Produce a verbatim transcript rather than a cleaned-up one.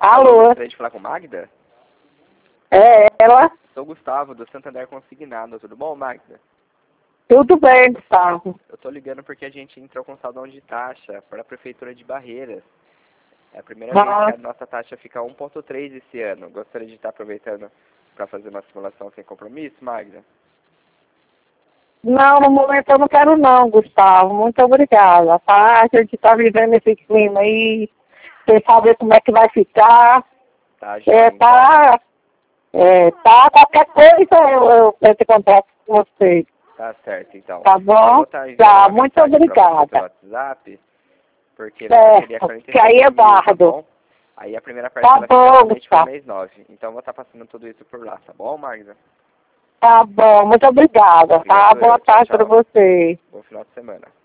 Alô? Gostaria de falar com Magda? É ela? Sou Gustavo, do Santander Consignado. Tudo bom, Magda? Tudo bem, Gustavo. Eu tô ligando porque a gente entrou com saldão de taxa para a Prefeitura de Barreiras. É a primeira Nossa. vez que a nossa taxa fica um vírgula três esse ano. Gostaria de estar aproveitando para fazer uma simulação sem compromisso, Magda? Não, no momento eu não quero não, Gustavo. Muito obrigada, tá? A gente tá vivendo esse clima aí, sem saber como é que vai ficar. Tá, já, É, então. tá, é, tá, qualquer coisa eu, eu entro em contato com você. Tá certo, então. Tá Eu bom? vou estar enviando Tá, uma muito mensagem pra você pelo obrigada. WhatsApp, porque não seria Certo, quarenta e que aí sete eu mil, tá guardo. bom? Aí a primeira Tá parcela fica bom, somente pro Gustavo. mês nove. Então eu vou estar passando tudo isso por lá, tá bom, Magda? Tá bom, muito obrigada, tá? Obrigado Boa eu. Tchau, tarde pra tchau. você. Bom final de semana.